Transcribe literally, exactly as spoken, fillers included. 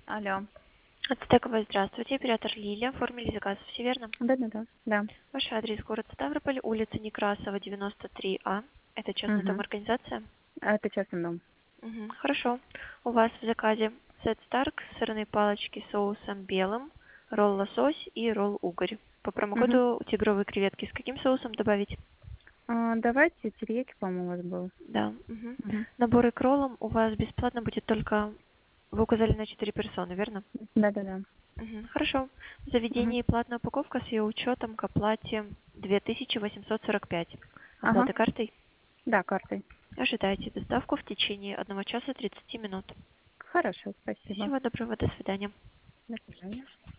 Алло. Ацтековая, здравствуйте. Оператор Лилия. Оформили заказ. Все верно? Да-да-да. Да. Ваш адрес город Ставрополь, улица Некрасова, девяносто три А. Это частный дом Мгм. организация? А это частный дом. Мгм. Хорошо. У вас в заказе сет Старк, сырные палочки с соусом белым, ролл лосось и ролл угорь. По Мгм. промокоду тигровые креветки с каким соусом добавить? А, давайте терияки, по-моему, у вас был. Да. Мгм. Мгм. Наборы к роллам у вас бесплатно будет только... Вы указали на четыре персоны, верно? Да-да-да. Мгм. Хорошо. В Мгм. заведении платная упаковка с ее учетом к оплате две тысячи восемьсот сорок пять. Ага. Оплата картой. Да, картой. Ожидайте доставку в течение одного часа тридцати минут. Хорошо, спасибо. Всего доброго, до свидания. До свидания.